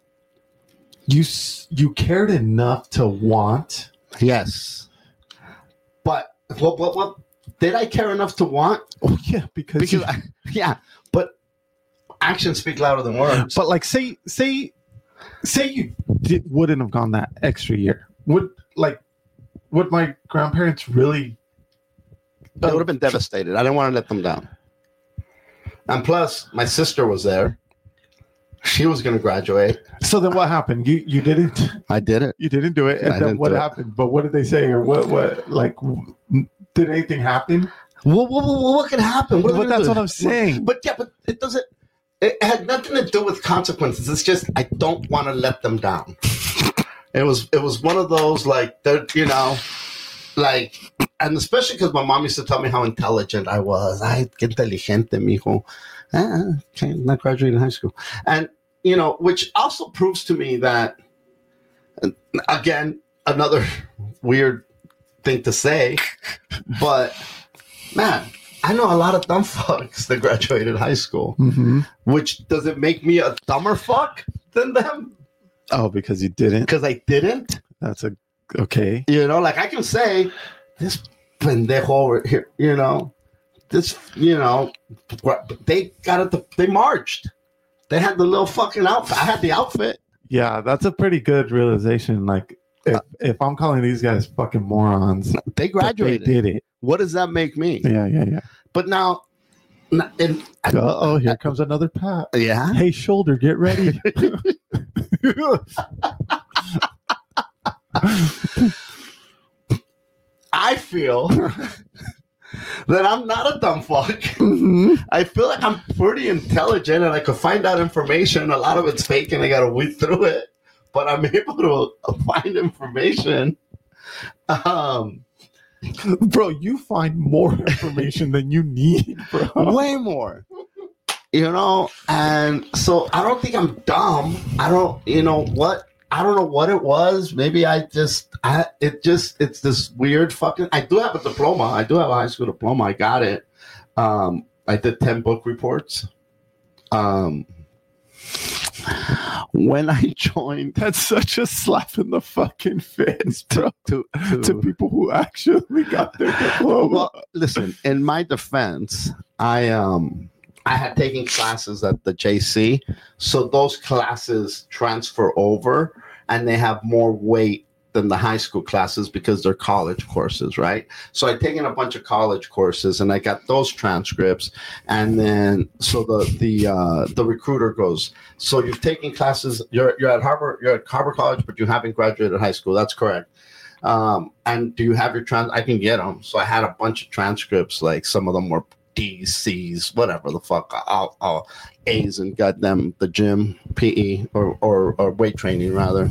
you cared enough to want. Yes. But what did I care enough to want? Oh, yeah, because but actions speak louder than words. But like, say you wouldn't have gone that extra year. Would my grandparents really? They would have been devastated. I didn't want to let them down. And plus, my sister was there. She was going to graduate. So then, what happened? You didn't. I did it. You didn't do it. And then what happened? But what did they say? Or what? Like, did anything happen? What could happen? But that's what I'm saying. But it doesn't. It had nothing to do with consequences. It's just I don't want to let them down. It was one of those like and especially because my mom used to tell me how intelligent I was. Ay, qué inteligente, mijo. Not graduating high school, and which also proves to me that, again, another weird thing to say, but man. I know a lot of dumb fucks that graduated high school, which does it make me a dumber fuck than them? Oh, because you didn't? Because I didn't? That's okay. Like I can say, this pendejo over here, they got it, they marched. They had the little fucking outfit. I had the outfit. Yeah, that's a pretty good realization. Like, if I'm calling these guys fucking morons, they graduated. They did it. What does that make me? Yeah. But now, here comes another pat. Yeah. Hey, shoulder, get ready. I feel that I'm not a dumb fuck. Mm-hmm. I feel like I'm pretty intelligent and I could find out information. A lot of it's fake and I got to weed through it, but I'm able to find information. Bro, you find more information than you need, bro. Way more. You know, and so I don't think I'm dumb. I don't, you know what? I don't know what it was. Maybe it's this weird fucking. I do have a diploma. I do have a high school diploma. I got it. I did 10 book reports. When I joined, That's such a slap in the fucking face, bro. to people who actually got their diploma. well, listen. In my defense, I had taken classes at the JC, so those classes transfer over, and they have more weight than the high school classes because they're college courses, right? So I'd taken a bunch of college courses, and I got those transcripts, and then so the recruiter goes, "So you've taken classes. You're at Harvard College, but you haven't graduated high school. That's correct. And do you have your I can get them." So I had a bunch of transcripts, like some of them were D's, C's, whatever the fuck, all A's and goddamn the gym, PE or weight training rather,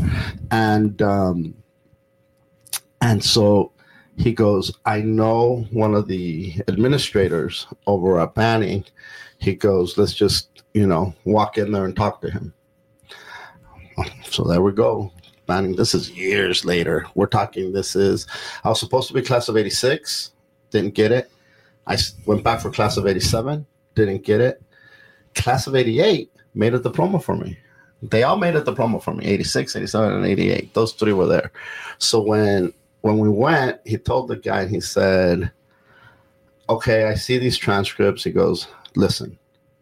and so he goes, "I know one of the administrators over at Banning." He goes, "Let's just walk in there and talk to him." So there we go. Banning. This is years later. We're talking. I was supposed to be class of '86, didn't get it. I went back for class of 87, didn't get it. Class of 88 made a diploma for me. They all made a diploma for me, 86, 87, and 88. Those three were there. So when we went, he told the guy, and he said, "Okay, I see these transcripts." He goes, "Listen,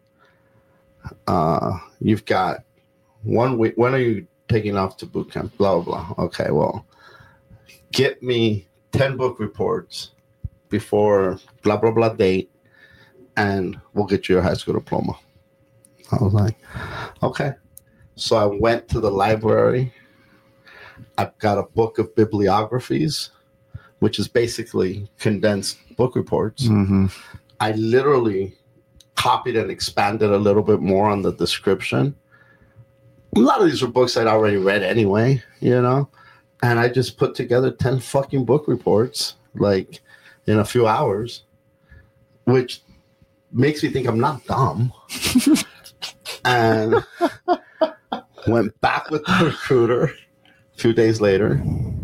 you've got 1 week. When are you taking off to boot camp? Blah, blah, blah." "Okay, well, get me 10 book reports before blah, blah, blah date, and we'll get you your high school diploma." I was like, okay. So I went to the library. I've got a book of bibliographies, which is basically condensed book reports. Mm-hmm. I literally copied and expanded a little bit more on the description. A lot of these were books I'd already read anyway, and I just put together 10 fucking book reports, like, in a few hours, which makes me think I'm not dumb. And went back with the recruiter a few days later,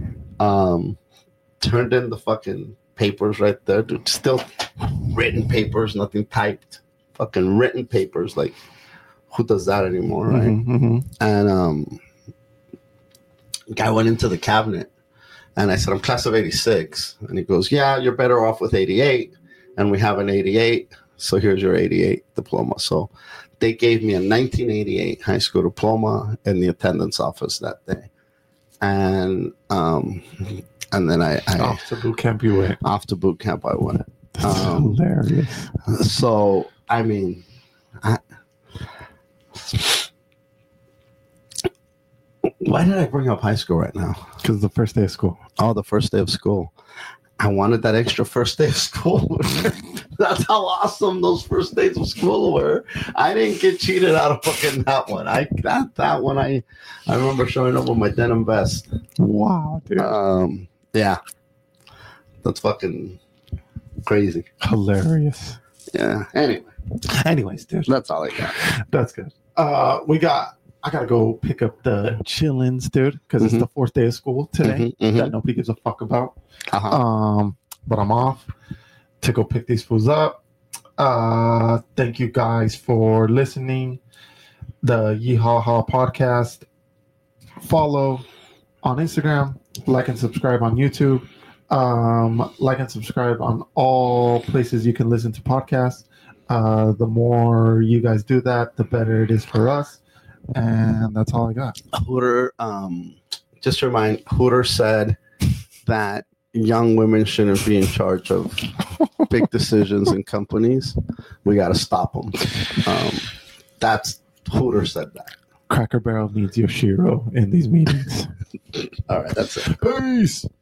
turned in the fucking papers right there, dude. Still written papers, nothing typed. Fucking written papers. Like, who does that anymore, right? Mm-hmm. And guy went into the cabinet. And I said, "I'm class of 86. And he goes, "Yeah, you're better off with 88. And we have an 88. So here's your 88 diploma." So they gave me a 1988 high school diploma in the attendance office that day. And then I off to boot camp you went. Off to boot camp I went. That's hilarious. So, I mean, why did I bring up high school right now? Because the first day of school. Oh, the first day of school. I wanted that extra first day of school. That's how awesome those first days of school were. I didn't get cheated out of fucking that one. I remember showing up with my denim vest. Wow, dude. Yeah. That's fucking crazy. Hilarious. Yeah. Anyways, dude. That's all I got. That's good. I gotta go pick up the chillins, dude, because it's the fourth day of school today that nobody gives a fuck about. But I'm off to go pick these fools up. Thank you guys for listening. The Yeehaw podcast. Follow on Instagram. Like and subscribe on YouTube. Like and subscribe on all places you can listen to podcasts. The more you guys do that, the better it is for us. And that's all I got. Hooter, just to remind, Hooter said that young women shouldn't be in charge of big decisions in companies. We got to stop them. That's Hooter said that. Cracker Barrel needs Yoshiro in these meetings. All right, that's it. Peace.